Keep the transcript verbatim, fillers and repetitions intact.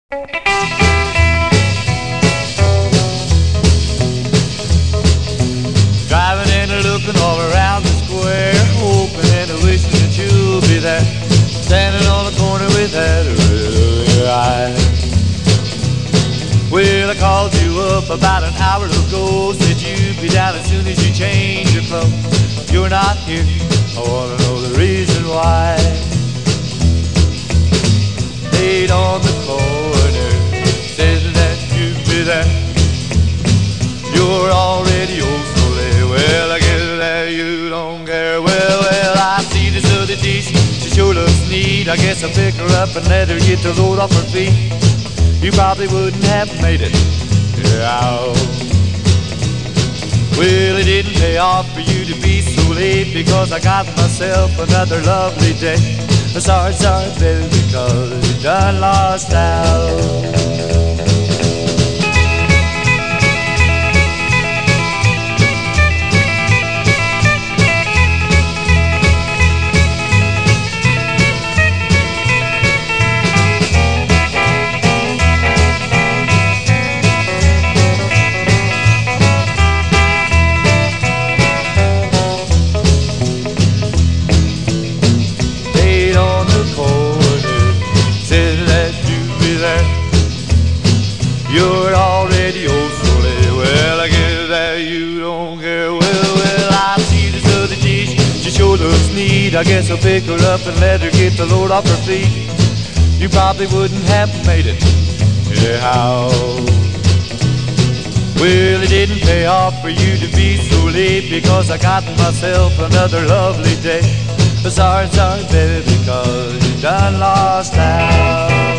Driving and looking all around the square, hoping and wishing that you'll be there, standing on the corner with that red eye. Well, I called you up about an hour ago, said you'd be down as soon as you change your clothes. You're not here, I wanna know the reason why. Laid on the corner, said that you'd be there. You're already old so late. Well, I guess that you don't care. Well, well, I see this other dish, she sure looks neat. I guess I'll pick her up and let her get the load off her feet. You probably wouldn't have made it out. Well, it didn't pay off for you to be so late, because I got myself another lovely day. Sorry, sorry, baby, because you done lost out. You're already old so late. Well, I guess that you don't care. Well, well, I see this other dish, she sure looks neat. I guess I'll pick her up and let her get the load off her feet. You probably wouldn't have made it anyhow. Well, it didn't pay off for you to be so late, because I got myself another lovely day. Sorry, sorry, baby, because you done lost out.